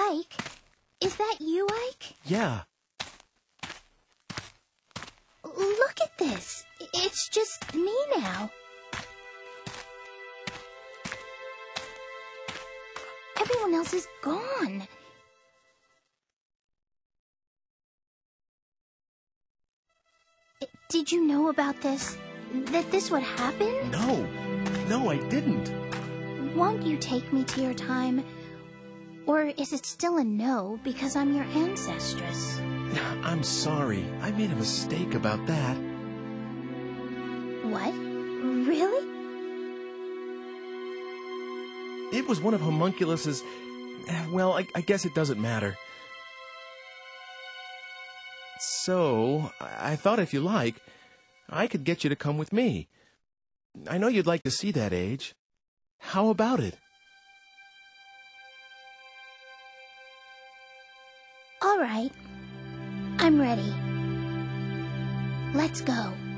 Ike? Is that you, Ike? Yeah. Look at this. It's just me now. Everyone else is gone. Did you know about this? That this would happen? No, I didn't. Won't you take me to your time? Or is it still a no because I'm your ancestress? I'm sorry. I made a mistake about that. What? Really? It was one of Homunculus's... Well, I guess it doesn't matter. So, I thought if you like, I could get you to come with me. I know you'd like to see that age. How about it? All right. I'm ready. Let's go.